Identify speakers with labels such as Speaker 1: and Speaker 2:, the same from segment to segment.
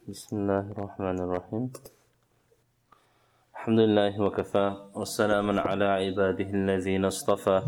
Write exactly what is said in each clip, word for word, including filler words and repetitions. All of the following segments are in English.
Speaker 1: بسم الله الرحمن الرحيم الحمد لله وكفى والسلام على عباده الذين اصطفى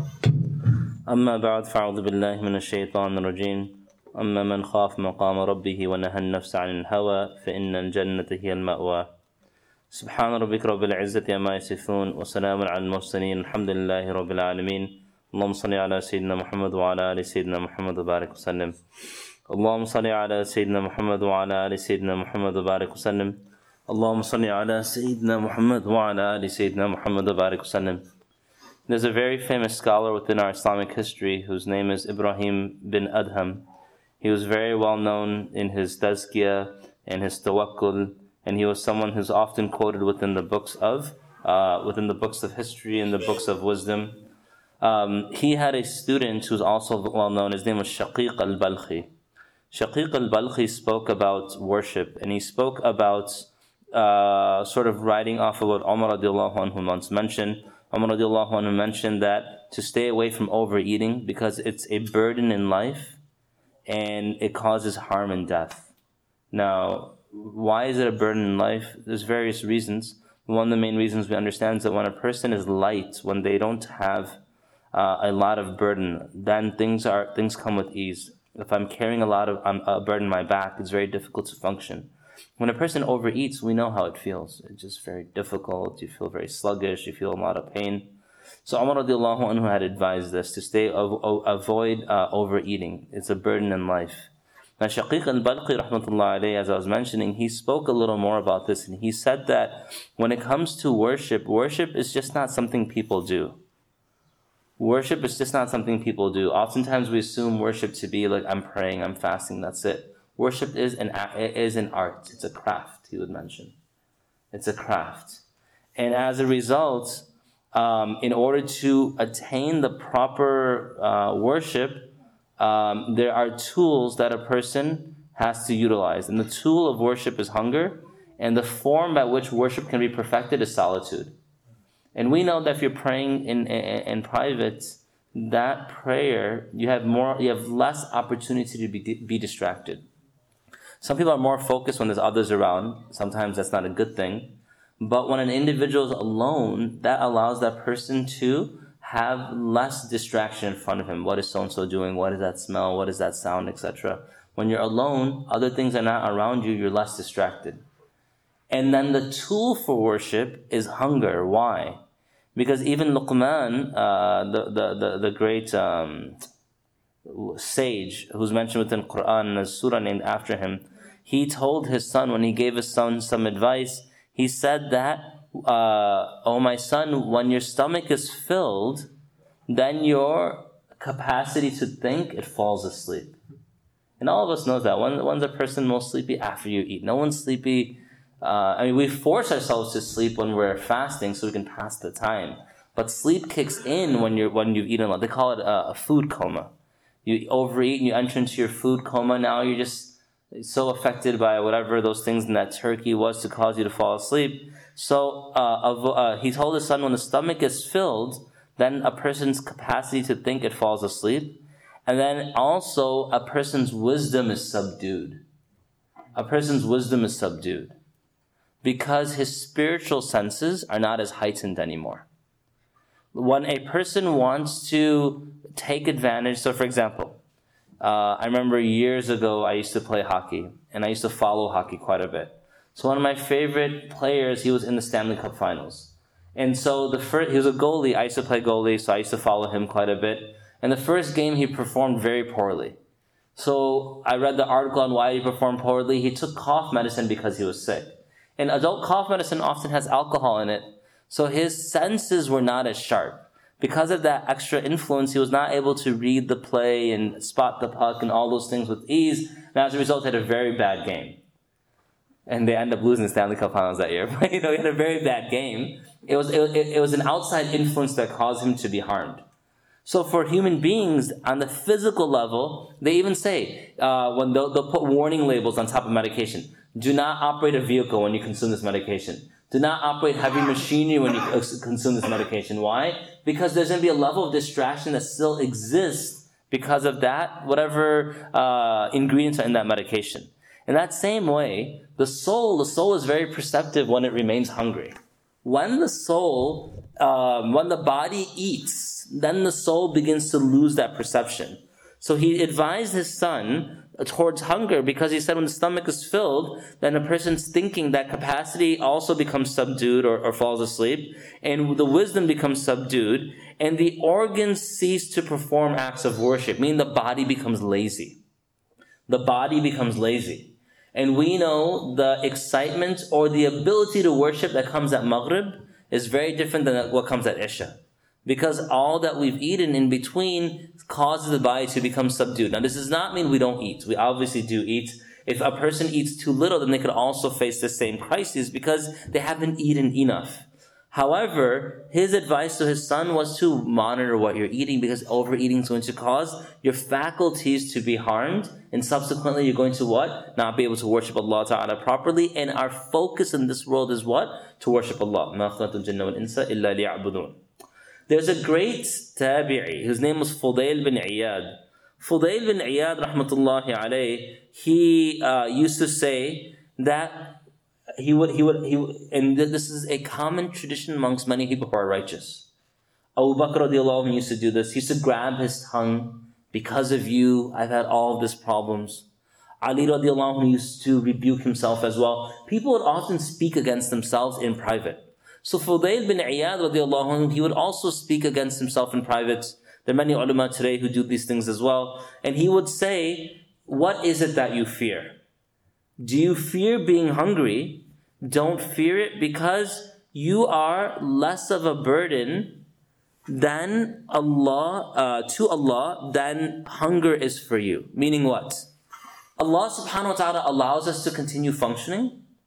Speaker 1: أما بعد فأعوذ بالله من الشيطان الرجيم أما من خاف مقام ربه ونهى النفس عن الهوى فإن الجنة هي المأوى سبحان ربك رب العزة عما يصفون وسلام على المرسلين الحمد لله رب العالمين اللهم صل على سيدنا محمد وعلى آل سيدنا محمد وبارك وسلم اللهم صل على سيدنا محمد وعلى آل سيدنا محمد وبارك وسلم اللهم صل على سيدنا محمد وعلى آل سيدنا محمد وبارك وسلم. There's a very famous scholar within our Islamic history whose name is Ibrahim bin Adham. He was very well known in his tazkiyah and his tawakkul, and he was someone who's often quoted within the books of uh, within the books of history and the books of wisdom. Um, he had a student who's also well known. His name was Shaqiq al-Balkhi. Shaqiq al-Balkhi spoke about worship, and he spoke about uh, sort of writing off of what Umar radiallahu anhu once mentioned. Umar radiallahu anhu mentioned that to stay away from overeating because it's a burden in life and it causes harm and death. Now, why is it a burden in life? There's various reasons. One of the main reasons we understand is that when a person is light, when they don't have uh, a lot of burden, then things are things come with ease. If I'm carrying a lot of um, a burden on my back, it's very difficult to function. When a person overeats, we know how it feels. It's just very difficult. You feel very sluggish. You feel a lot of pain. So Umar radiallahu anhu had advised us to stay avoid uh, overeating. It's a burden in life. Now Shaqiq al-Balkhi rahmatullah alayhi, as I was mentioning, he spoke a little more about this, and he said that when it comes to worship, worship is just not something people do. Worship is just not something people do. Oftentimes we assume worship to be like, I'm praying, I'm fasting, that's it. Worship is an is an art. It's a craft, he would mention. It's a craft. And as a result, um, in order to attain the proper uh, worship, um, there are tools that a person has to utilize. And the tool of worship is hunger, and the form by which worship can be perfected is solitude. And we know that if you're praying in, in in private, that prayer, you have more, you have less opportunity to be be distracted. Some people are more focused when there's others around. Sometimes that's not a good thing. But when an individual is alone, that allows that person to have less distraction in front of him. What is so-and-so doing? What is that smell? What is that sound, et cetera. When you're alone, other things are not around you, you're less distracted. And then the tool for worship is hunger. Why? Because even Luqman, uh, the, the, the, the great um, sage who's mentioned within Quran, a surah named after him, he told his son, when he gave his son some advice, he said that, uh, oh my son, when your stomach is filled, then your capacity to think, it falls asleep. And all of us know that. When, when's a person most sleepy? After you eat. No one's sleepy. Uh, I mean, we force ourselves to sleep when we're fasting so we can pass the time. But sleep kicks in when you're when you've eaten a lot. They call it a, a food coma. You overeat and you enter into your food coma. Now you're just so affected by whatever those things in that turkey was to cause you to fall asleep. So uh, uh, he told his son, when the stomach is filled, then a person's capacity to think, it falls asleep. And then also a person's wisdom is subdued. A person's wisdom is subdued. Because his spiritual senses are not as heightened anymore. When a person wants to take advantage, so for example, uh, I remember years ago I used to play hockey, and I used to follow hockey quite a bit. So one of my favorite players, he was in the Stanley Cup Finals. And so the first, he was a goalie, I used to play goalie, so I used to follow him quite a bit. And the first game he performed very poorly. So I read the article on why he performed poorly. He took cough medicine because he was sick. And adult cough medicine often has alcohol in it. So his senses were not as sharp. Because of that extra influence, he was not able to read the play and spot the puck and all those things with ease. And as a result, he had a very bad game. And they ended up losing the Stanley Cup Finals that year. But you know, he had a very bad game. It was, it, it was an outside influence that caused him to be harmed. So for human beings, on the physical level, they even say, uh, when they'll, they'll put warning labels on top of medication. Do not operate a vehicle when you consume this medication. Do not operate heavy machinery when you consume this medication. Why? Because there's going to be a level of distraction that still exists because of that, whatever uh, ingredients are in that medication. In that same way, the soul, the soul is very perceptive when it remains hungry. When the soul, um, when the body eats, then the soul begins to lose that perception. So he advised his son towards hunger because he said when the stomach is filled, then a person's thinking, that capacity also becomes subdued or, or falls asleep, and the wisdom becomes subdued, and the organs cease to perform acts of worship, meaning the body becomes lazy. The body becomes lazy. And we know the excitement or the ability to worship that comes at Maghrib is very different than what comes at Isha. Because all that we've eaten in between causes the body to become subdued. Now, this does not mean we don't eat. We obviously do eat. If a person eats too little, then they could also face the same crises because they haven't eaten enough. However, his advice to his son was to monitor what you're eating, because overeating is going to cause your faculties to be harmed, and subsequently you're going to what? Not be able to worship Allah Ta'ala properly, and our focus in this world is what? To worship Allah. مَا خَلَقْتُ الْجِنَّ وَالْإِنسَ إِلَّا لِيَعْبُدُونَ. There's a great tabi'i, whose name was Fudayl bin Iyad. Fudayl bin Iyad, rahmatullahi alayh, he uh, used to say that He would, he would, he would, and this is a common tradition amongst many people who are righteous. Abu Bakr radiallahu anhu used to do this. He used to grab his tongue. Because of you, I've had all of these problems. Ali radiallahu anhu used to rebuke himself as well. People would often speak against themselves in private. So Fudayl bin Iyad radiallahu anhu, he would also speak against himself in private. There are many ulama today who do these things as well. And he would say, what is it that you fear? Do you fear being hungry? Don't fear it, because you are less of a burden than Allah, uh, to Allah, than hunger is for you. Meaning what? Allah subhanahu wa ta'ala allows us to continue functioning,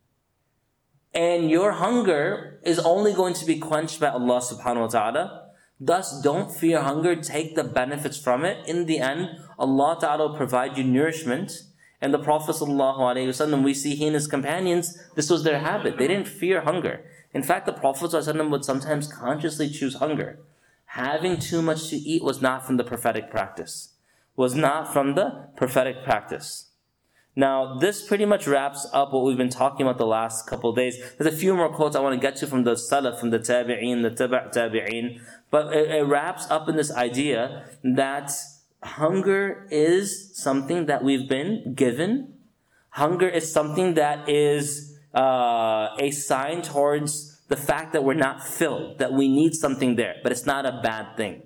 Speaker 1: and your hunger is only going to be quenched by Allah subhanahu wa ta'ala. Thus, don't fear hunger, take the benefits from it. In the end, Allah ta'ala will provide you nourishment. And the Prophet ﷺ, we see he and his companions, this was their habit. They didn't fear hunger. In fact, the Prophet ﷺ would sometimes consciously choose hunger. Having too much to eat was not from the prophetic practice. Was not from the prophetic practice. Now, this pretty much wraps up what we've been talking about the last couple of days. There's a few more quotes I want to get to from the Salaf, from the Tabi'een, the Taba' Tabi'een. But it, it wraps up in this idea that hunger is something that we've been given. Hunger is something that is uh, a sign towards the fact that we're not filled, that we need something there, but it's not a bad thing.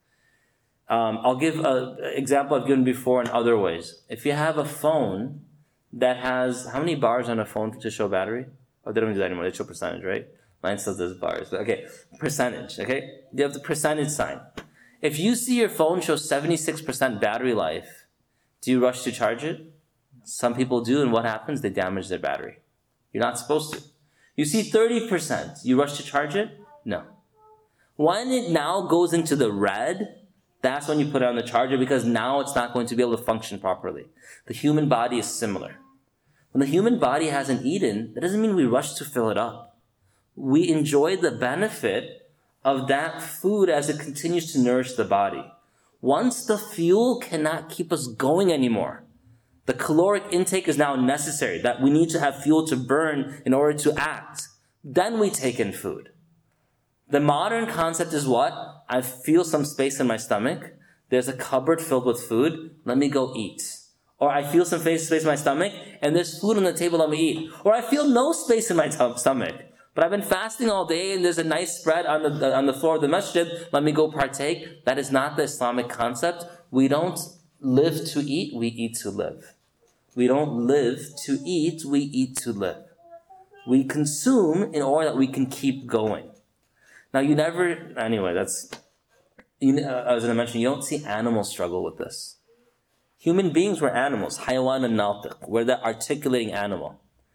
Speaker 1: Um, I'll give an example I've given before in other ways. If you have a phone that has, how many bars on a phone to show battery? Oh, they don't do that anymore, they show percentage, right? Mine still does bars, but okay, percentage, okay? You have the percentage sign. If you see your phone show seventy-six percent battery life, do you rush to charge it? Some people do, and what happens? They damage their battery. You're not supposed to. You see thirty percent, you rush to charge it? No. When it now goes into the red, that's when you put it on the charger, because now it's not going to be able to function properly. The human body is similar. When the human body hasn't eaten, that doesn't mean we rush to fill it up. We enjoy the benefit of that food as it continues to nourish the body. Once the fuel cannot keep us going anymore, the caloric intake is now necessary, that we need to have fuel to burn in order to act, then we take in food. The modern concept is what? I feel some space in my stomach, there's a cupboard filled with food, let me go eat. Or I feel some space in my stomach, and there's food on the table, let me eat. Or I feel no space in my t- stomach. But I've been fasting all day and there's a nice spread on the on the floor of the masjid. Let me go partake. That is not the Islamic concept. We don't live to eat, we eat to live. We don't live to eat, we eat to live. We consume in order that we can keep going. Now you never, anyway, that's, you, uh, as I mentioned, you don't see animals struggle with this. Human beings were animals. Hayawan and natiq. We're the articulating animal.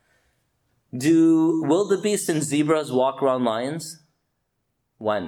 Speaker 1: Do wildebeest and zebras walk around lions? When?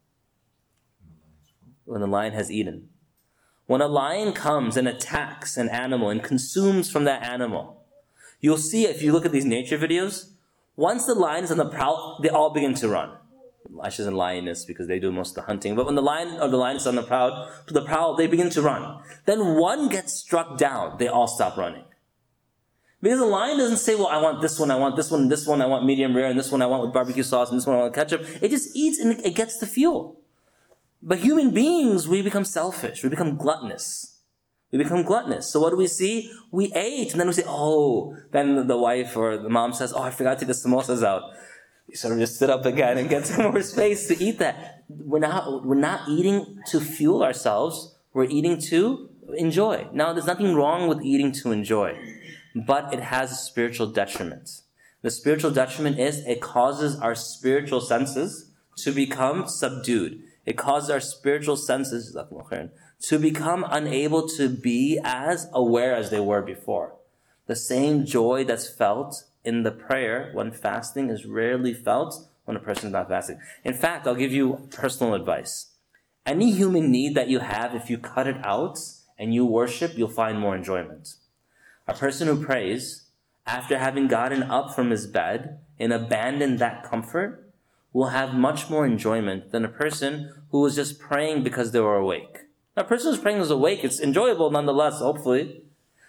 Speaker 1: When the lion has eaten. When a lion comes and attacks an animal and consumes from that animal, you'll see, if you look at these nature videos, once the lion is on the prowl, they all begin to run. I shouldn't lioness because they do most of the hunting, but when the lion or the lioness is on the prowl, the prowl, they begin to run. Then one gets struck down, they all stop running. Because the lion doesn't say, well, I want this one, I want this one, this one, I want medium rare, and this one I want with barbecue sauce, and this one I want ketchup. It just eats and it gets the fuel. But human beings, we become selfish. We become gluttonous. We become gluttonous. So what do we see? We ate, and then we say, oh, then the wife or the mom says, oh, I forgot to take the samosas out. You sort of just sit up again and get some more space to eat that. We're not, we're not eating to fuel ourselves. We're eating to enjoy. Now, there's nothing wrong with eating to enjoy, but it has a spiritual detriment. The spiritual detriment is it causes our spiritual senses to become subdued. It causes our spiritual senses to become unable to be as aware as they were before. The same joy that's felt in the prayer when fasting is rarely felt when a person is not fasting. In fact, I'll give you personal advice. Any human need that you have, if you cut it out and you worship, you'll find more enjoyment. A person who prays, after having gotten up from his bed and abandoned that comfort, will have much more enjoyment than a person who was just praying because they were awake. Now, a person who's praying is awake. It's enjoyable nonetheless, hopefully.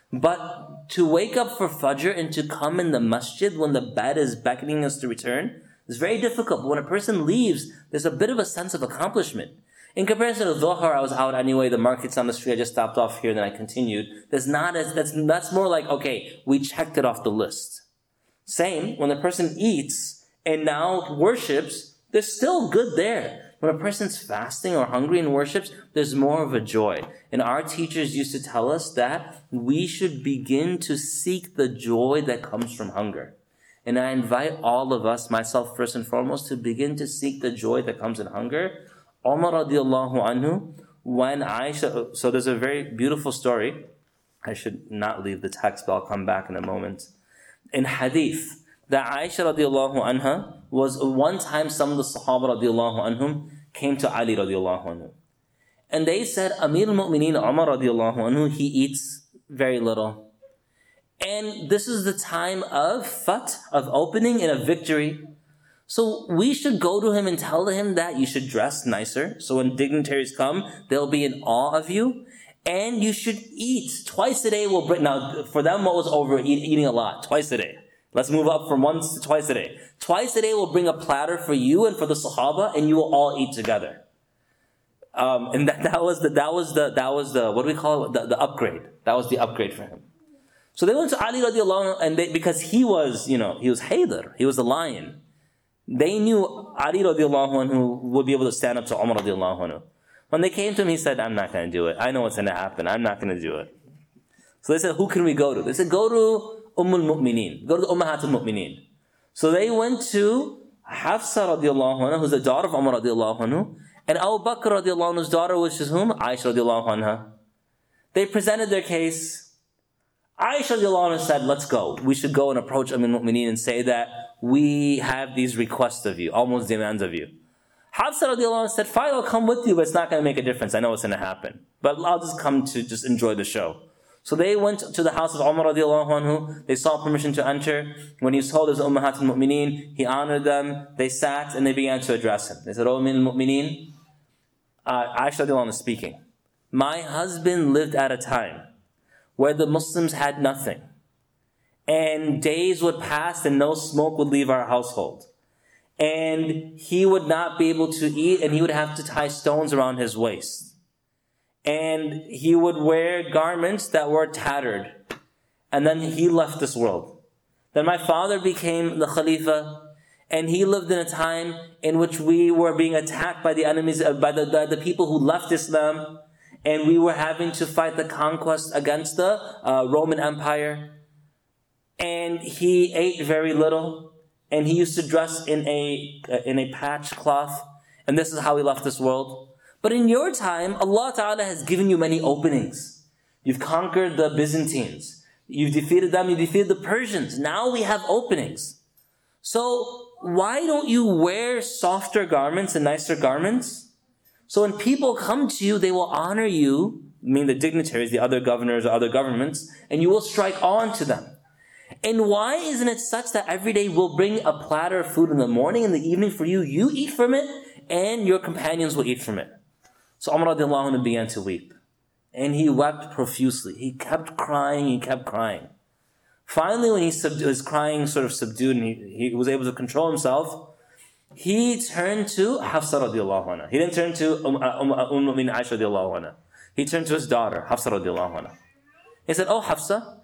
Speaker 1: But to wake up for Fajr and to come in the masjid when the bed is beckoning us to return is very difficult. But when a person leaves, there's a bit of a sense of accomplishment. In comparison to Dhuhr, I was out anyway, the market's on the street, I just stopped off here, then I continued. There's not as, that's, that's more like, okay, we checked it off the list. Same, when the person eats and now worships, there's still good there. When a person's fasting or hungry and worships, there's more of a joy. And our teachers used to tell us that we should begin to seek the joy that comes from hunger. And I invite all of us, myself first and foremost, to begin to seek the joy that comes in hunger. Umar radiallahu anhu, when Aisha, so there's a very beautiful story. I should not leave the text, but I'll come back in a moment. In hadith, that Aisha radiallahu anha was one time some of the Sahaba radiallahu anhum came to Ali radiallahu anhu. And they said, Amir al-Mu'mineen Umar radiallahu anhu, he eats very little. And this is the time of fath, of opening and of victory. So we should go to him and tell him that you should dress nicer. So when dignitaries come, they'll be in awe of you. And you should eat. Twice a day will bring, now for them what was over eat, eating a lot? Twice a day. Let's move up from once to twice a day. Twice a day will bring a platter for you and for the Sahaba, and you will all eat together. Um, and that, that was the, that was the, that was the, what do we call it? The, the upgrade. That was the upgrade for him. So they went to Ali radiallahu anhu, and they, because he was, you know, he was Haydar, he was the lion. They knew Ali radiallahu anhu would be able to stand up to Umar radiallahu anhu. When they came to him, he said, I'm not going to do it. I know what's going to happen. I'm not going to do it. So they said, who can we go to? They said, go to Umm al-Mu'mineen. Go to the Ummahat al-Mu'mineen. So they went to Hafsa radiallahu anha, who's the daughter of Umar radiallahu anhu, and Abu Bakr radiallahu anhu's daughter, which is whom? Aisha radiallahu anha. They presented their case. Aisha radiallahu anha said, let's go. We should go and approach Umm al-Mu'mineen and say that we have these requests of you, almost demands of you. Hafsa radiallahu anha said, fine, I'll come with you, but it's not going to make a difference. I know what's going to happen. But I'll just come to just enjoy the show. So they went to the house of Umar radiallahu anhu. They sought permission to enter. When he was told it was Ummahat al-Mu'mineen, he honored them. They sat and they began to address him. They said, O Amir al-Mu'mineen, uh, Aisha radiallahu anha is speaking. My husband lived at a time where the Muslims had nothing. And days would pass and no smoke would leave our household. And he would not be able to eat and he would have to tie stones around his waist. And he would wear garments that were tattered. And then he left this world. Then my father became the Khalifa, and he lived in a time in which we were being attacked by the enemies, by the, the, the people who left Islam, and we were having to fight the conquest against the uh, Roman Empire. And he ate very little, and he used to dress in a uh, in a patch cloth, and this is how he left this world. But in your time, Allah Ta'ala has given you many openings. You've conquered the Byzantines. You've defeated them. You defeated the Persians. Now we have openings. So why don't you wear softer garments and nicer garments? So when people come to you, they will honor you, I mean the dignitaries, the other governors or other governments, and you will strike on to them. And why isn't it such that every day we'll bring a platter of food in the morning and the evening for you, you eat from it, and your companions will eat from it? So Umar radiallahu anhu began to weep. And he wept profusely. He kept crying, he kept crying. Finally, when he sub- was crying, sort of subdued, and he, he was able to control himself, he turned to Hafsa radiallahu anha. He didn't turn to Umm Umm Umm Mu'min Aisha radiallahu anha. He turned to his daughter, Hafsa radiallahu anha. He said, "Oh Hafsa,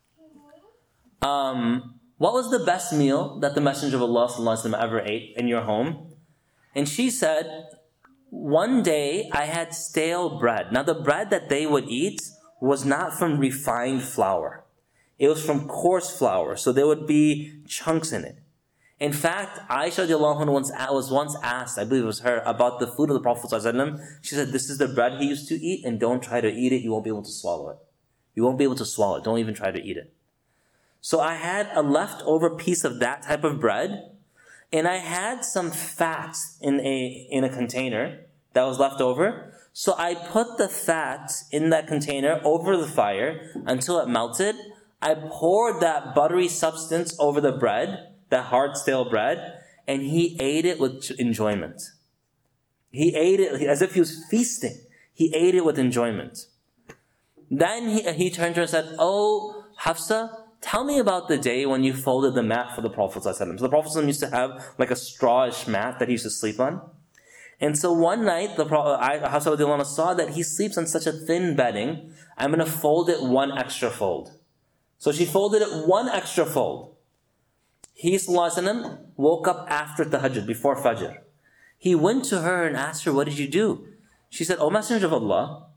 Speaker 1: um, what was the best meal that the Messenger of Allah sallallahu alaihi wasallam ever ate in your home?" And she said, "One day I had stale bread." Now the bread that they would eat was not from refined flour. It was from coarse flour, so there would be chunks in it. In fact, Aisha radiallahu anha once, was once asked, I believe it was her, about the food of the Prophet sallallahu alaihi wasallam. She said, "This is the bread he used to eat, and don't try to eat it. You won't be able to swallow it. You won't be able to swallow it. Don't even try to eat it." So I had a leftover piece of that type of bread, and I had some fat in a in a container that was left over. So I put the fat in that container over the fire until it melted. I poured that buttery substance over the bread, that hard stale bread, and he ate it with enjoyment. He ate it as if he was feasting. He ate it with enjoyment. Then he, he turned to her and said, "Oh, Hafsa, tell me about the day when you folded the mat for the Prophet ﷺ." So the Prophet ﷺ used to have like a strawish mat that he used to sleep on. And so one night, the Prophet, Hafsa radiallahu anha saw that he sleeps on such a thin bedding. I'm going to fold it one extra fold. So she folded it one extra fold. He sallallahu alaihi wasallam woke up after tahajjud, before Fajr. He went to her and asked her, "What did you do?" She said, "O Messenger of Allah,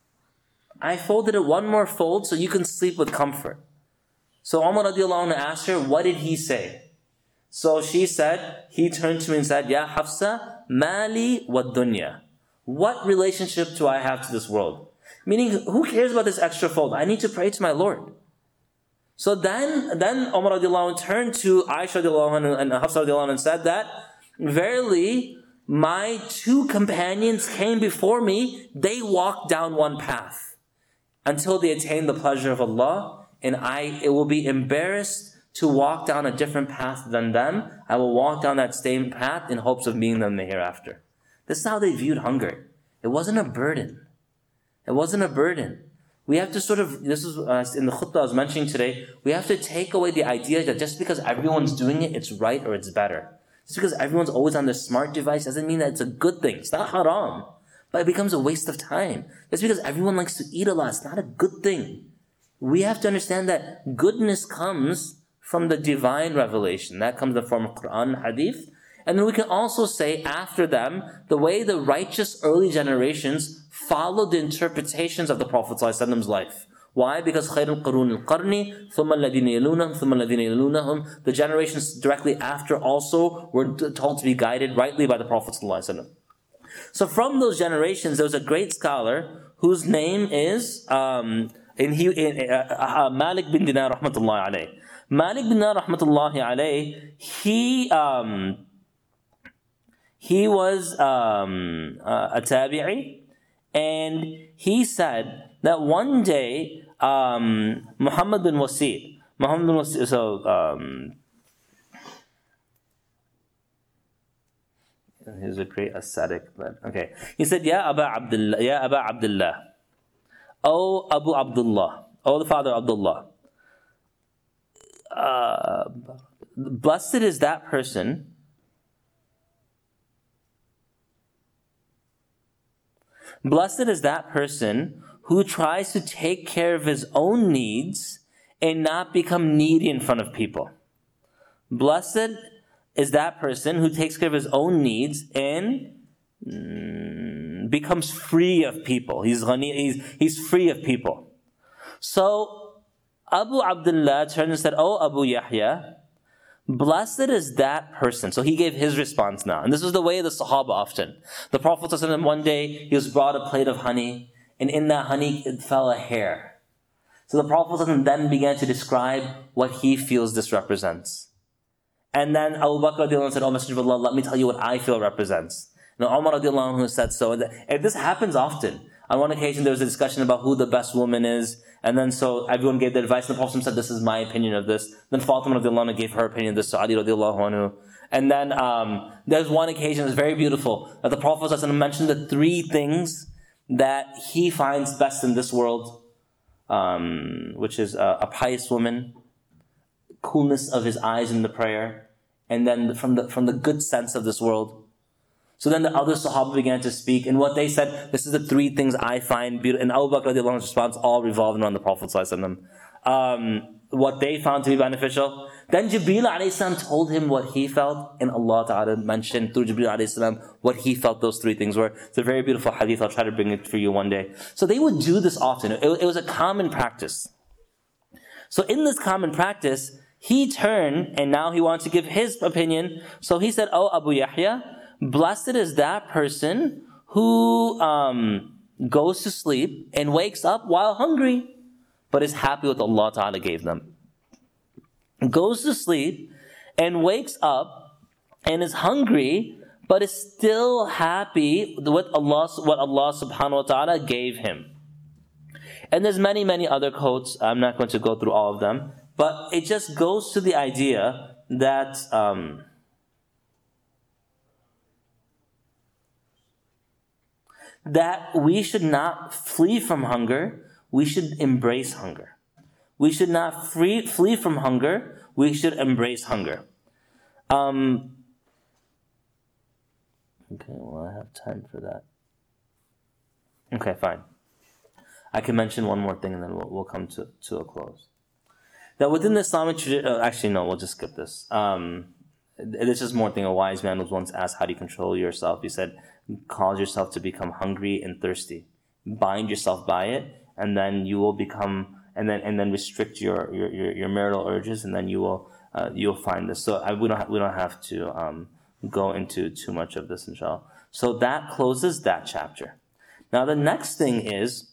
Speaker 1: I folded it one more fold so you can sleep with comfort." So Umar radiallahu anhu asked her, "What did he say?" So she said, he turned to me and said, "Ya Hafsa, mali wa dunya." What relationship do I have to this world? Meaning, who cares about this extra fold? I need to pray to my Lord. So then, then Umar radiallahu anhu turned to Aisha radiallahu anhu and Hafsa radiallahu anhu and said that, "Verily, my two companions came before me, they walked down one path until they attained the pleasure of Allah, and I it will be embarrassed to walk down a different path than them. I will walk down that same path in hopes of meeting them in the hereafter." This is how they viewed hunger. It wasn't a burden. It wasn't a burden. We have to sort of, this is uh, in the khutbah I was mentioning today, we have to take away the idea that just because everyone's doing it, it's right or it's better. Just because everyone's always on their smart device doesn't mean that it's a good thing. It's not haram, but it becomes a waste of time. Just because everyone likes to eat a lot, it's not a good thing. We have to understand that goodness comes from the divine revelation. That comes in the form of Quran, Hadith. And then we can also say after them, the way the righteous early generations followed the interpretations of the Prophet ﷺ's life. Why? Because خَيْرُ الْقَرُونِ الْقَرْنِ ثُمَّ الَّذِينَ يَلُونَهُمْ ثُمَّ الَّذِينَ يَلُونَهُمْ The generations directly after also were told to be guided rightly by the Prophet ﷺ. So from those generations, there was a great scholar whose name is um, in he, in, uh, uh, Malik bin Dinar rahmatullahi alayh. Malik bin Dinar rahmatullahi alayh, he... Um, He was um, uh, a tabi'i, and he said that one day um, Muhammad bin Wasi', Muhammad bin Wasi', so um, he's a great ascetic, but okay. He said, "Ya Aba Abdullah, Ya Aba Abdullah, O Abu Abdullah, O the father of Abdullah, uh, blessed is that person." Blessed is that person who tries to take care of his own needs and not become needy in front of people. Blessed is that person who takes care of his own needs and mm, becomes free of people. He's, he's, he's free of people. So Abu Abdullah turned and said, "Oh Abu Yahya, blessed is that person." So he gave his response now. And this was the way of the Sahaba often. The Prophet ﷺ, one day, he was brought a plate of honey, and in that honey it fell a hair. So the Prophet ﷺ then began to describe what he feels this represents. And then Abu Bakr radiallahu anhu said, "Oh Messenger of Allah, let me tell you what I feel represents." Now Umar radiallahu anhu said so. And this happens often. On one occasion, there was a discussion about who the best woman is. And then so everyone gave their advice. And the Prophet said, "This is my opinion of this." Then Fatima radiallahu anhu gave her opinion of this to Ali radiallahu anhu. And then um, there's one occasion, it's very beautiful, that the Prophet mentioned the three things that he finds best in this world, um, which is a, a pious woman, coolness of his eyes in the prayer, and then from the from the good sense of this world. So then the other Sahaba began to speak, and what they said, this is the three things I find beautiful. And Abu Bakr radiallahu anhu's response all revolved around the Prophet sallallahu alaihi wasallam. Um, what they found to be beneficial. Then Jibreel alayhi salam told him what he felt, and Allah Ta'ala mentioned through Jibreel alayhi salam what he felt those three things were. It's a very beautiful hadith. I'll try to bring it for you one day. So they would do this often. It, it was a common practice. So in this common practice, he turned, and now he wants to give his opinion. So he said, "Oh, Abu Yahya, blessed is that person who um, goes to sleep and wakes up while hungry, but is happy with Allah Ta'ala gave them. Goes to sleep and wakes up and is hungry, but is still happy with Allah, what Allah Subhanahu wa Ta'ala gave him." And there's many, many other quotes. I'm not going to go through all of them, but it just goes to the idea that um, that we should not flee from hunger. We should embrace hunger. We should not free, flee from hunger. We should embrace hunger. Um, okay, well, I have time for that. Okay, fine. I can mention one more thing and then we'll, we'll come to, to a close. That within the Islamic tradition, uh, actually no, we'll just skip this. Um, this is more thing. A wise man was once asked, how do you control yourself? He said, cause yourself to become hungry and thirsty. Bind yourself by it, and then you will become, and then and then restrict your your, your, your marital urges, and then you will uh, you'll find this. So I, we don't ha- we don't have to um, go into too much of this, inshallah. So that closes that chapter. Now the next thing is,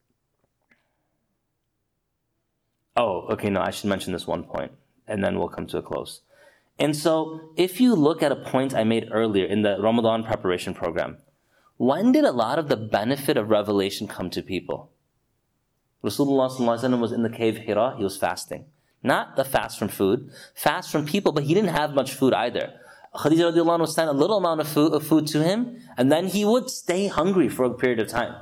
Speaker 1: oh, okay, no, I should mention this one point, and then we'll come to a close. And so, if you look at a point I made earlier in the Ramadan preparation program, when did a lot of the benefit of revelation come to people? Rasulullah sallallahu alaihi wasallam was in the cave Hira, he was fasting. Not the fast from food, fast from people, but he didn't have much food either. Khadija radiallahu anha sent a little amount of food, of food to him, and then he would stay hungry for a period of time.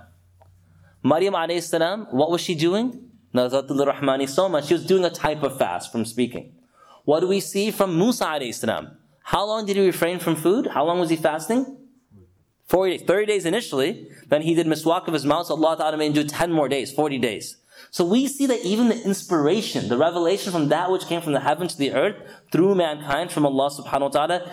Speaker 1: Maryam alayhi salam, what was she doing? Nazatul Rahmani Soma, she was doing a type of fast from speaking. What do we see from Musa alayhi salam? How long did he refrain from food? How long was he fasting? forty days. thirty days initially. Then he did miswak of his mouth. So Allah Ta'ala made him do ten more days, forty days. So we see that even the inspiration, the revelation from that which came from the heaven to the earth, through mankind, from Allah Subhanahu wa Ta'ala,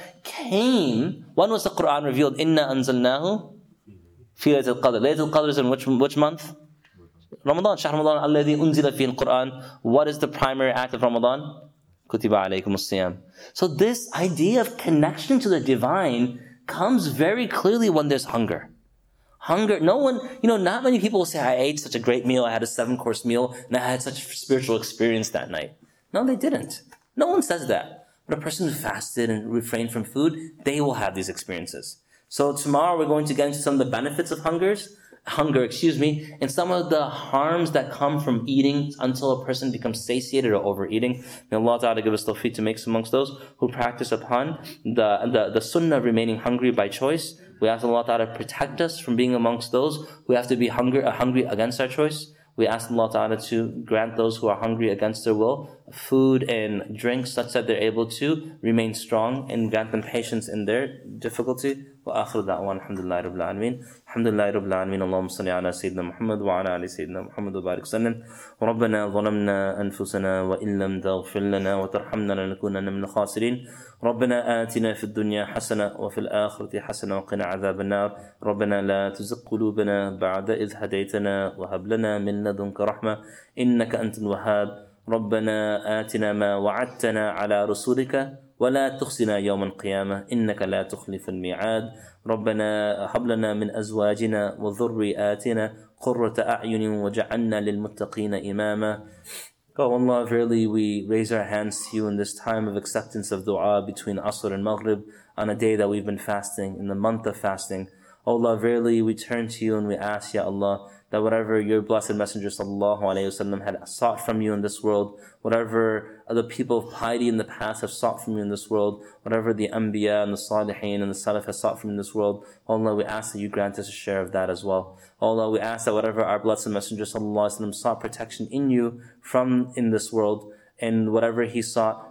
Speaker 1: came. When was the Quran revealed? Inna anzalnahu fi Laylatul Qadr. Laylatul Qadr is in which, which month? Ramadan. Shahr Ramadan alladhi unzila fi al-Quran. What is the primary act of Ramadan? Kutiba alaykum as-siyam. So this idea of connection to the divine comes very clearly when there's hunger. Hunger, no one, you know, not many people will say, I ate such a great meal, I had a seven-course meal, and I had such a spiritual experience that night. No, they didn't. No one says that. But a person who fasted and refrained from food, they will have these experiences. So tomorrow we're going to get into some of the benefits of hungers, hunger, excuse me, and some of the harms that come from eating until a person becomes satiated or overeating. May Allah Ta'ala give us tawfiq to make us amongst those who practice upon the, the, the sunnah of remaining hungry by choice. We ask Allah Ta'ala to protect us from being amongst those who have to be hungry, uh, hungry against our choice. We ask Allah Ta'ala to grant those who are hungry against their will food and drink such that they're able to remain strong, and grant them patience in their difficulty. وآخر دعوان الحمد لله رب العالمين الحمد لله رب العالمين اللهم صل على سيدنا محمد وعلى آل سيدنا محمد وبارك وسلم. ربنا ظلمنا أنفسنا وإن لم تغفر لنا وترحمنا لنكونن من الخاسرين. ربنا آتنا في الدنيا حسنة وفي الآخرة حسنة وقنا عذاب النار. ربنا لا تزغ قلوبنا بعد إذ هديتنا وهب لنا من لدنك رحمة إنك أنت الوهاب. ربنا آتنا ما وعدتنا على رسولك ولا تخزنا يوم القيامة إنك لا تخلف الميعاد. ربنا هب لنا من أزواجنا وذرياتنا قرة أعين وجعلنا للمتقين إماما. Oh Allah, verily we raise our hands to you in this time of acceptance of dua between Asr and Maghrib, on a day that we've been fasting, in the month of fasting. Oh Allah, verily we turn to you and we ask, Ya Allah, that whatever your blessed Messenger sallallahu alaihi wasallam had sought from you in this world, whatever the people of piety in the past have sought from you in this world, whatever the Anbiya and the Salihin and the Salaf have sought from you in this world, oh Allah, we ask that you grant us a share of that as well. Oh Allah, we ask that whatever our blessed Messenger sallallahu alaihi wasallam sought protection in you from in this world, and whatever he sought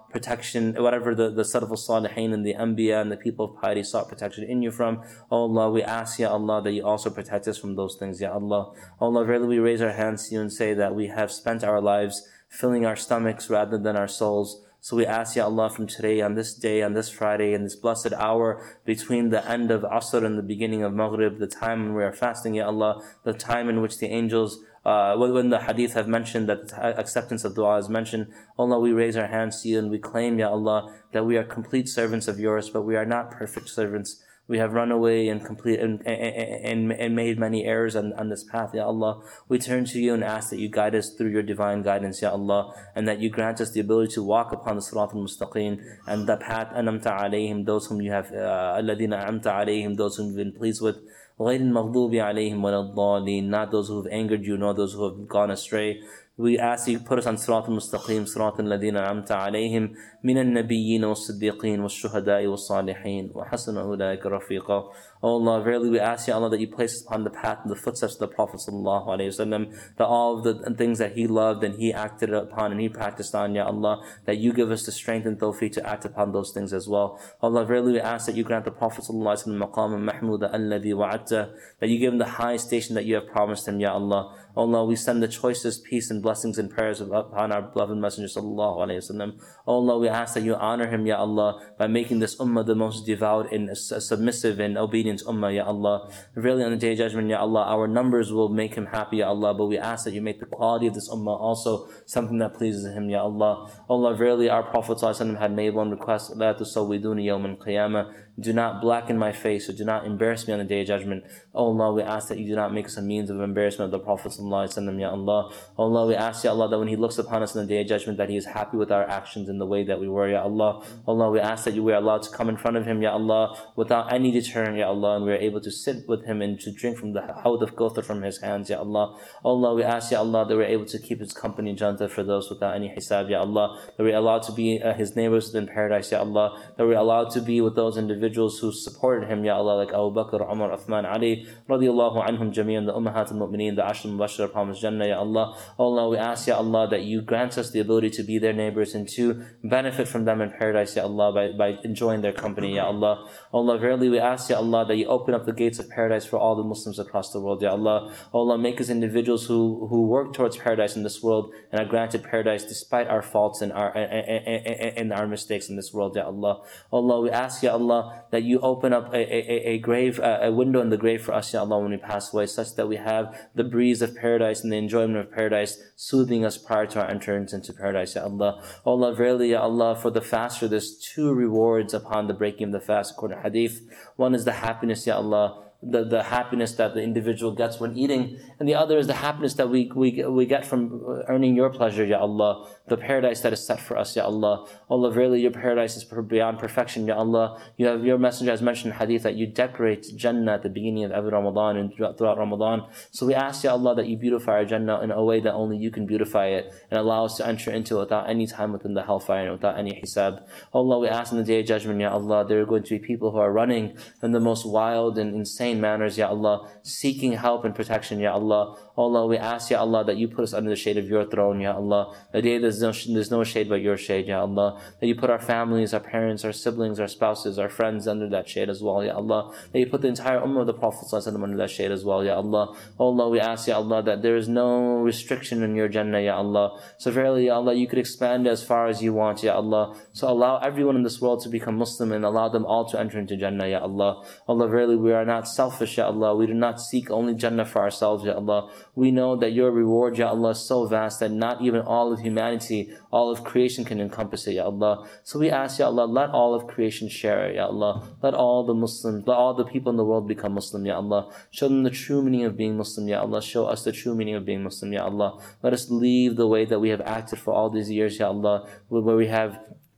Speaker 1: protection, whatever the, the Salaf al-Salihin and the Anbiya and the people of piety sought protection in you from. Oh Allah, we ask, Ya Allah, that you also protect us from those things, Ya Allah. Oh Allah, verily we raise our hands to you and say that we have spent our lives filling our stomachs rather than our souls. So we ask, Ya Allah, from today, on this day, on this Friday, in this blessed hour, between the end of Asr and the beginning of Maghrib, the time when we are fasting, Ya Allah, the time in which the angels, uh, when the hadith have mentioned that the acceptance of dua is mentioned, Allah, we raise our hands to you and we claim, Ya Allah, that we are complete servants of yours, but we are not perfect servants. We have run away and complete and, and, and made many errors on, on this path, Ya Allah. We turn to you and ask that you guide us through your divine guidance, Ya Allah, and that you grant us the ability to walk upon the Sirat al-Mustaqim and the path anamta alayhim, those whom you have, alladhina amta alayhim, those whom you've been pleased with, غَيْرِ الْمَغْضُوبِ عَلَيْهِمْ وَلَا الضَّالِينَ, not those who have angered you, nor those who have gone astray. We ask you put us on Sirat al-Mustaqim, Sirat al-Ladina amta alayhim, min al-Nabiyyin wa-Siddiqeen wa-Shuhada'i wa-Salihin, wa hasuna ulaika rafiqa. Oh Allah, verily we ask, Ya Allah, that you place us upon the path and the footsteps of the Prophet sallallahu alayhi wasallam, that all of the things that he loved and he acted upon and he practiced on, Ya Allah, that you give us the strength and tawfiq to act upon those things as well. Allah, verily we ask that you grant the Prophet sallallahu alayhi wasallam maqam mahmuda alladhi wa'atta, that you give him the high station that you have promised him, Ya Allah. Oh Allah, we send the choicest peace and blessings and prayers upon our beloved Messenger sallallahu alayhi wasallam. Oh Allah, we ask that you honor him, Ya Allah, by making this ummah the most devout and submissive and obedient ummah, Ya Allah. Really on the Day of Judgment, Ya Allah, our numbers will make him happy, Ya Allah, but we ask that you make the quality of this ummah also something that pleases him, Ya Allah. Oh Allah, verily our Prophet ﷺ had made one request, La tusawwiduni yawm al-qiyamah, do not blacken my face, or do not embarrass me on the Day of Judgment. Oh Allah, we ask that you do not make us a means of embarrassment of the Prophet ﷺ, Ya Allah. Oh Allah, we ask, Ya Allah, that when he looks upon us on the Day of Judgment, that he is happy with our actions in the way that we were, Ya Allah. Oh Allah, we ask that you we are allowed to come in front of him, Ya Allah, without any deterrent, Ya Allah, and we are able to sit with him and to drink from the Hawd of Kawthar from his hands, Ya Allah. Oh Allah, we ask, Ya Allah, that we are able to keep his company Jannah for those without any hisab, Ya Allah, that we are allowed to be uh, his neighbors in paradise, Ya Allah, that we are allowed to be with those individuals who supported him, Ya Allah, like Abu Bakr, Umar, Uthman, Ali, radiyallahu anhum jami'an, the Ummahat al-Mu'mineen, the Ashr al-Mubashshir, promised Jannah, Ya Allah. Oh Allah, we ask, Ya Allah, that you grant us the ability to be their neighbors and to benefit from them in paradise, Ya Allah, by, by enjoying their company, Ya Allah. Oh Allah, verily we ask, Ya Allah, that you open up the gates of paradise for all the Muslims across the world, Ya Allah. Oh Allah, make us individuals who, who work towards paradise in this world and are granted paradise despite our faults and our and, and, and our mistakes in this world, Ya Allah. Oh Allah, we ask, Ya Allah, that you open up a, a, a grave, a window in the grave for us, Ya Allah, when we pass away, such that we have the breeze of paradise and the enjoyment of paradise soothing us prior to our entrance into paradise, Ya Allah. Oh Allah, verily, Ya Allah, for the faster there's two rewards upon the breaking of the fast according to hadith. One is the happiness, Ya Allah, the, the happiness that the individual gets when eating, and the other is the happiness that we, we, we get from earning your pleasure, Ya Allah, the paradise that is set for us, Ya Allah. Allah, verily your paradise is beyond perfection, Ya Allah. You have, your messenger has mentioned in hadith that you decorate Jannah at the beginning of every Ramadan and throughout, throughout Ramadan. So we ask, Ya Allah, that you beautify our Jannah in a way that only you can beautify it and allow us to enter into it without any time within the hellfire and without any hisab. Allah, we ask in the Day of Judgment, Ya Allah, there are going to be people who are running in the most wild and insane manners, Ya Allah, seeking help and protection, Ya Allah. Allah, we ask, Ya Allah, that you put us under the shade of your throne, Ya Allah. The day there's no, there's no shade but your shade, Ya Allah. That you put our families, our parents, our siblings, our spouses, our friends under that shade as well, Ya Allah. That you put the entire ummah of the Prophet ﷺ under that shade as well, Ya Allah. Allah, we ask, Ya Allah, that there is no restriction in your Jannah, Ya Allah. So verily, Ya Allah, you could expand as far as you want, Ya Allah. So allow everyone in this world to become Muslim and allow them all to enter into Jannah, Ya Allah. Allah, verily, we are not selfish, Ya Allah. We do not seek only Jannah for ourselves, Ya Allah. We know that your reward, Ya Allah, is so vast that not even all of humanity, all of creation can encompass it, Ya Allah. So we ask, Ya Allah, let all of creation share it, Ya Allah. Let all the Muslims, let all the people in the world become Muslim, Ya Allah. Show them the true meaning of being Muslim, Ya Allah. Show us the true meaning of being Muslim, Ya Allah. Let us leave the way that we have acted for all these years, Ya Allah, where we have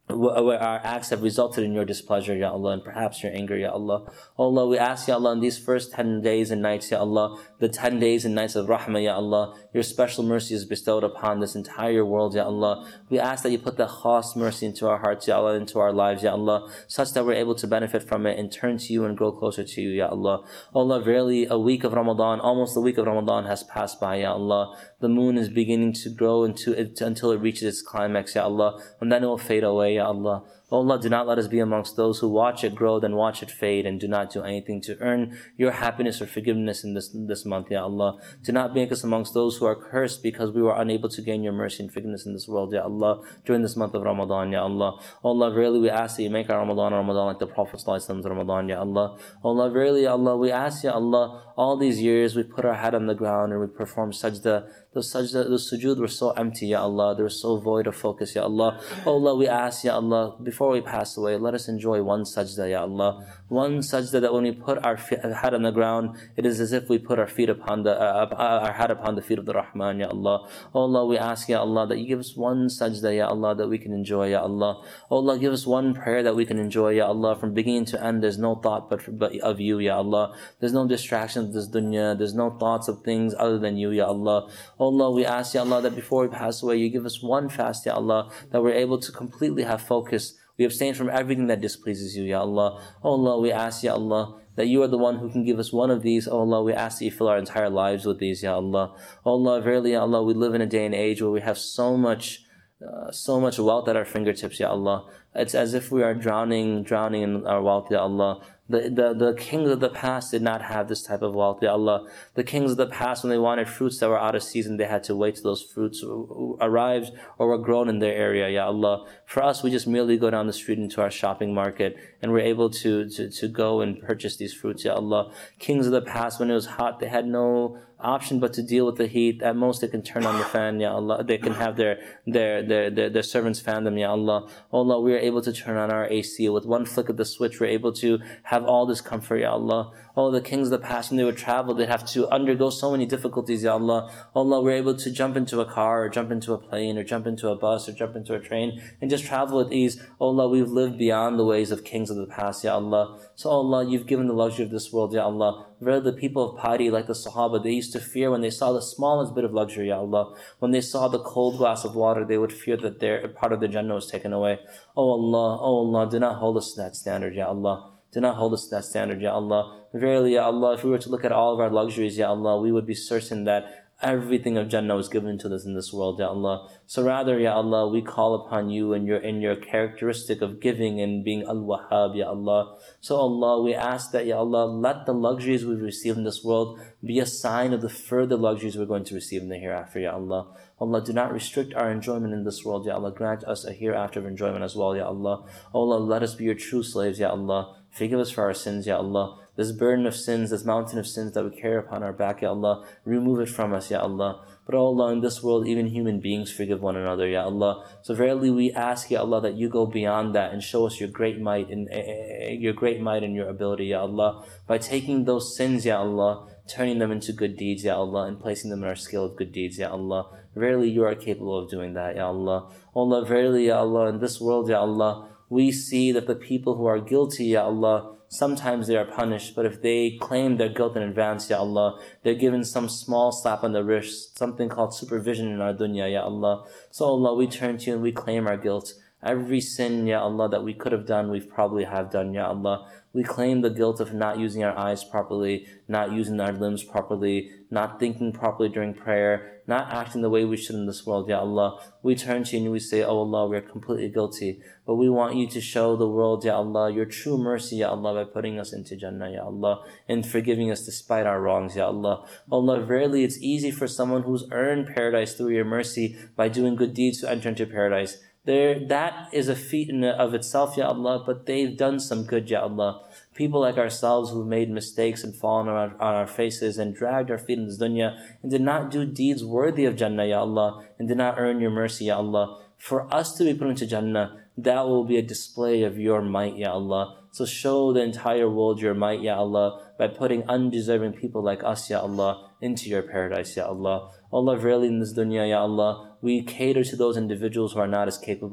Speaker 1: where our acts have resulted in your displeasure, Ya Allah, and perhaps your anger, Ya Allah. Oh Allah, we ask, Ya Allah, in these first ten days and nights, Ya Allah, the ten days and nights of Rahmah, Ya Allah, your special mercy is bestowed upon this entire world, Ya Allah. We ask that you put that khas mercy into our hearts, Ya Allah, into our lives, Ya Allah, such that we're able to benefit from it and turn to you and grow closer to you, Ya Allah. Oh Allah, verily, a week of Ramadan, almost a week of Ramadan has passed by, Ya Allah. The moon is beginning to grow into it until it reaches its climax, Ya Allah, and then it will fade away, Ya Allah. Oh Allah, do not let us be amongst those who watch it grow, then watch it fade, and do not do anything to earn your happiness or forgiveness in this this month, Ya Allah. Do not make us amongst those who are cursed because we were unable to gain your mercy and forgiveness in this world, Ya Allah, during this month of Ramadan, Ya Allah. Oh Allah, verily we ask that you make our Ramadan Ramadan like the Prophet ﷺ's Ramadan, Ya Allah. Oh Allah, verily, Ya Allah, we ask, Ya Allah, all these years we put our head on the ground and we perform sajda. Those sajda, those sujood were so empty, Ya Allah. They were so void of focus, Ya Allah. Oh Allah, we ask, Ya Allah, before we pass away, let us enjoy one sajda, Ya Allah. One sajda that when we put our head on the ground, it is as if we put our feet upon the, uh, our head upon the feet of the Rahman, Ya Allah. Oh Allah, we ask, Ya Allah, that you give us one sajda, Ya Allah, that we can enjoy, Ya Allah. Oh Allah, give us one prayer that we can enjoy, Ya Allah. From beginning to end, there's no thought but, but of you, Ya Allah. There's no distractions of this dunya. There's no thoughts of things other than you, Ya Allah. Oh Allah, we ask, Ya Allah, that before we pass away, you give us one fast, Ya Allah, that we're able to completely have focus. We abstain from everything that displeases you, Ya Allah. Oh Allah, we ask, Ya Allah, that you are the one who can give us one of these. Oh Allah, we ask that you fill our entire lives with these, Ya Allah. Oh Allah, verily, Ya Allah, we live in a day and age where we have so much Uh, so much wealth at our fingertips, Ya Allah. It's as if we are drowning, drowning in our wealth, Ya Allah. The, the, the kings of the past did not have this type of wealth, Ya Allah. The kings of the past, when they wanted fruits that were out of season, they had to wait till those fruits arrived or were grown in their area, Ya Allah. For us, we just merely go down the street into our shopping market and we're able to, to, to go and purchase these fruits, Ya Allah. Kings of the past, when it was hot, they had no option but to deal with the heat. At most, they can turn on the fan, Ya Allah. They can have their their their their, their servants fan them, Ya Allah. Oh Allah, we are able to turn on our A C with one flick of the switch. We're able to have all this comfort, Ya Allah. Oh, the kings of the past, when they would travel, they'd have to undergo so many difficulties, Ya Allah. Oh Allah, we're able to jump into a car or jump into a plane or jump into a bus or jump into a train and just travel with ease. Oh Allah, we've lived beyond the ways of kings of the past, Ya Allah. So oh Allah, you've given the luxury of this world, Ya Allah. Really, the people of piety, like the Sahaba, they used to fear when they saw the smallest bit of luxury, Ya Allah. When they saw the cold glass of water, they would fear that their part of the Jannah was taken away. Oh Allah, oh Allah, do not hold us to that standard, Ya Allah. Do not hold us to that standard, Ya Allah. Verily, Ya Allah, if we were to look at all of our luxuries, Ya Allah, we would be certain that everything of Jannah was given to us in this world, Ya Allah. So rather, Ya Allah, we call upon you in your in your characteristic of giving and being Al-Wahhab, Ya Allah. So Allah, we ask that, Ya Allah, let the luxuries we've received in this world be a sign of the further luxuries we're going to receive in the hereafter, Ya Allah. Allah, do not restrict our enjoyment in this world, Ya Allah. Grant us a hereafter of enjoyment as well, Ya Allah. Allah, let us be your true slaves, Ya Allah. Forgive us for our sins, Ya Allah. This burden of sins, this mountain of sins that we carry upon our back, Ya Allah, remove it from us, Ya Allah. But oh Allah, in this world, even human beings forgive one another, Ya Allah. So verily we ask, Ya Allah, that you go beyond that and show us your great might and uh, your great might and your ability, Ya Allah, by taking those sins, Ya Allah, turning them into good deeds, Ya Allah, and placing them in our scale of good deeds, Ya Allah. Verily you are capable of doing that, Ya Allah. Oh Allah, verily, Ya Allah, in this world, Ya Allah, we see that the people who are guilty, Ya Allah, sometimes they are punished, but if they claim their guilt in advance, Ya Allah, they're given some small slap on the wrist, something called supervision in our dunya, Ya Allah. So Allah, we turn to you and we claim our guilt. Every sin, Ya Allah, that we could have done, we've probably have done, Ya Allah. We claim the guilt of not using our eyes properly, not using our limbs properly, not thinking properly during prayer, not acting the way we should in this world, Ya Allah. We turn to you and we say, Oh Allah, we're completely guilty. But we want you to show the world, Ya Allah, your true mercy, Ya Allah, by putting us into Jannah, Ya Allah, and forgiving us despite our wrongs, Ya Allah. Allah, verily it's easy for someone who's earned paradise through your mercy by doing good deeds to enter into paradise. There, that is a feat in of itself, Ya Allah, but they've done some good, Ya Allah. People like ourselves who've made mistakes and fallen on our, on our faces and dragged our feet in this dunya and did not do deeds worthy of Jannah, Ya Allah, and did not earn your mercy, Ya Allah. For us to be put into Jannah, that will be a display of your might, Ya Allah. So show the entire world your might, Ya Allah, by putting undeserving people like us, Ya Allah, into your paradise, Ya Allah. Allah, verily in this dunya, Ya Allah, we cater to those individuals who are not as capable.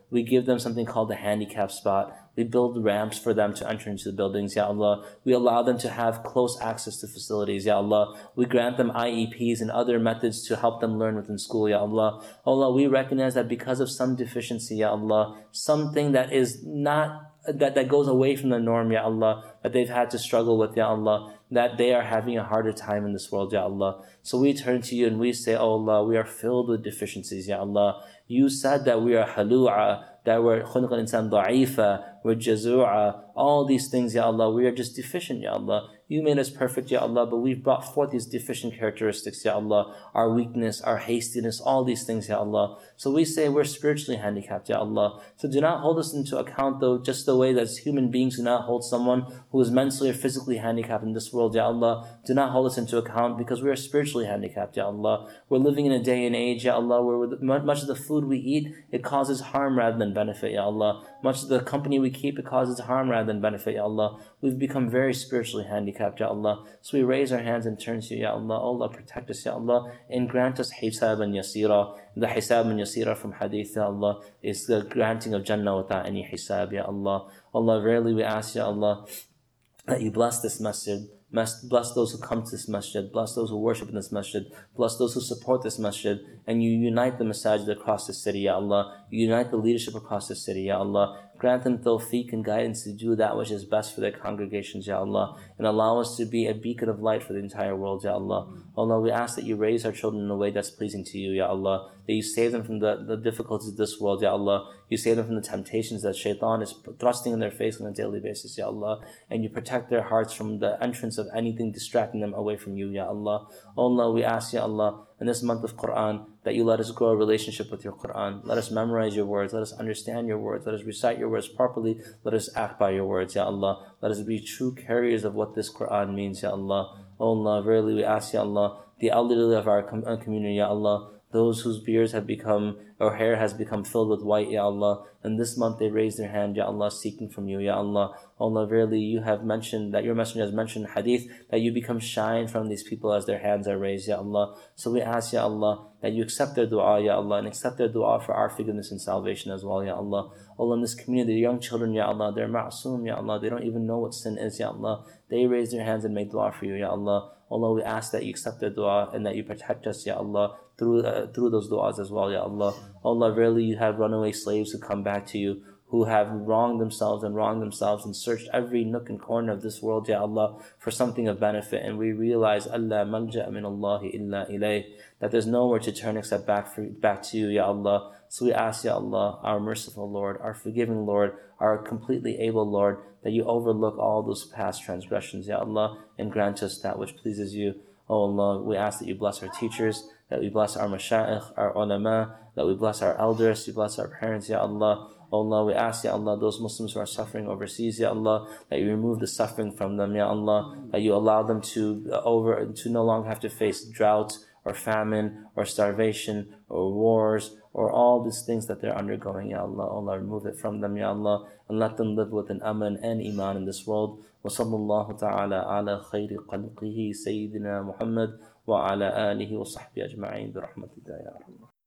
Speaker 1: We give them something called the handicap spot. We build ramps for them to enter into the buildings, Ya Allah. We allow them to have close access to facilities, Ya Allah. We grant them I E Ps and other methods to help them learn within school, Ya Allah. Allah, we recognize that because of some deficiency, Ya Allah, something that is not That, that goes away from the norm, Ya Allah, that they've had to struggle with, Ya Allah, that they are having a harder time in this world, Ya Allah. So we turn to you and we say, Oh Allah, we are filled with deficiencies, Ya Allah. You said that we are halu'a, that we're khulq al-insan da'ifa, we're jazu'a, all these things, Ya Allah, we are just deficient, Ya Allah. You made us perfect, Ya Allah, but we've brought forth these deficient characteristics, Ya Allah, our weakness, our hastiness, all these things, Ya Allah. So we say we're spiritually handicapped, Ya Allah. So do not hold us into account, though, just the way that as human beings do not hold someone who is mentally or physically handicapped in this world, Ya Allah. Do not hold us into account because we are spiritually handicapped, Ya Allah. We're living in a day and age, Ya Allah, where much of the food we eat, it causes harm rather than benefit, Ya Allah. Much of the company we keep, it causes harm rather than benefit, Ya Allah. We've become very spiritually handicapped, Ya Allah. So we raise our hands and turn to you, Ya Allah. Allah, protect us, Ya Allah, and grant us hisaban yasira. The hisaban yasira from hadith, Ya Allah, is the granting of Jannah without any hisab, Ya Allah. Allah, verily we ask, Ya Allah, that you bless this masjid. Bless those who come to this masjid. Bless those who worship in this masjid. Bless those who support this masjid. And you unite the masajid across the city, Ya Allah. You unite the leadership across the city, Ya Allah. Grant them tawfiq and guidance to do that which is best for their congregations, Ya Allah. And allow us to be a beacon of light for the entire world, Ya Allah. Allah, we ask that you raise our children in a way that's pleasing to you, Ya Allah. That you save them from the, the difficulties of this world, Ya Allah. You save them from the temptations that shaitan is thrusting in their face on a daily basis, Ya Allah. And you protect their hearts from the entrance of anything distracting them away from you, Ya Allah. Allah, we ask, Ya Allah, in this month of Quran, that you let us grow a relationship with your Quran. Let us memorize your words. Let us understand your words. Let us recite your words properly. Let us act by your words, Ya Allah. Let us be true carriers of what this Quran means, Ya Allah. Oh Allah, verily we ask, Ya Allah, the elderly of our com- community, Ya Allah, those whose beards have become, or hair has become filled with white, Ya Allah. And this month they raise their hand, Ya Allah, seeking from you, Ya Allah. Allah, verily you have mentioned, that your messenger has mentioned in hadith, that you become shine from these people as their hands are raised, Ya Allah. So we ask, Ya Allah, that you accept their dua, Ya Allah, and accept their dua for our forgiveness and salvation as well, Ya Allah. Allah, in this community, the young children, Ya Allah, they're ma'soom, Ya Allah. They don't even know what sin is, Ya Allah. They raise their hands and make dua for you, Ya Allah. Allah, we ask that you accept their dua and that you protect us, Ya Allah, through uh, through those du'as as well, Ya Allah. Allah, verily you have runaway slaves who come back to you, who have wronged themselves and wronged themselves and searched every nook and corner of this world, Ya Allah, for something of benefit. And we realize, Allah malja min Allahi illa ilayh, that there's nowhere to turn except back for, back to you, Ya Allah. So we ask, Ya Allah, our merciful Lord, our forgiving Lord, our completely able Lord, that you overlook all those past transgressions, Ya Allah, and grant us that which pleases you. Oh Allah, we ask that you bless our teachers, that we bless our mashayikh, our ulama, that we bless our elders, you bless our parents, Ya Allah. Oh Allah, we ask, Ya Allah, those Muslims who are suffering overseas, Ya Allah, that you remove the suffering from them, Ya Allah, that you allow them to uh, over to no longer have to face drought or famine or starvation or wars or all these things that they're undergoing, Ya Allah. Allah, remove it from them, Ya Allah, and let them live with an aman and iman in this world. Wa sallallahu ta'ala ala khayri khalqihi Sayyidina Muhammad wa ala alihi wa sahbihi ajma'in bi rahmatika ya rahman.